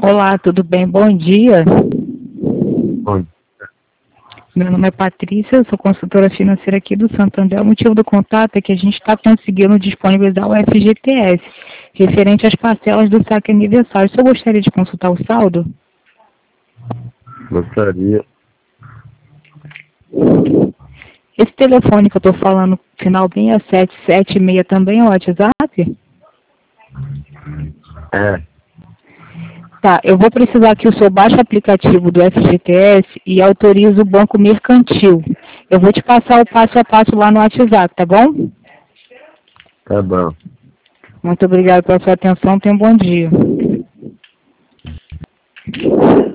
Olá, tudo bem? Bom dia. Bom, Meu nome é Patrícia, eu sou consultora financeira aqui do Santander. O motivo do contato é que a gente está conseguindo disponibilizar o FGTS, referente às parcelas do saque aniversário. O senhor gostaria de consultar o saldo? gostaria. Esse telefone que eu estou falando, final 6776, também é o WhatsApp? É, Tá, eu vou precisar que o senhor baixe o aplicativo do FGTS e autorize o banco mercantil. Eu vou te passar o passo a passo lá no WhatsApp, tá bom? tá bom. Muito obrigado pela sua atenção, tenha um bom dia.